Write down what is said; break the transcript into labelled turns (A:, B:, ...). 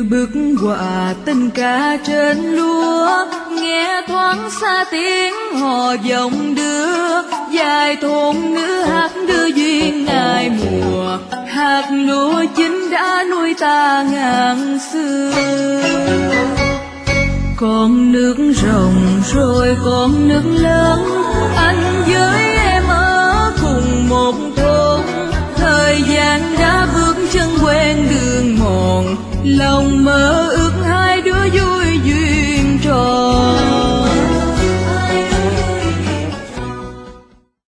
A: bức họa tình ca trên lúa, nghe thoáng xa tiếng hò giọng đưa, dài thôn ngữ hát đưa duyên ngày mùa, hạt lúa chín đã nuôi ta ngàn xưa. Con nước rồng rồi con nước lớn, anh với em ở cùng một thôn, thời gian đã bước chân quen đường mòn, lòng mơ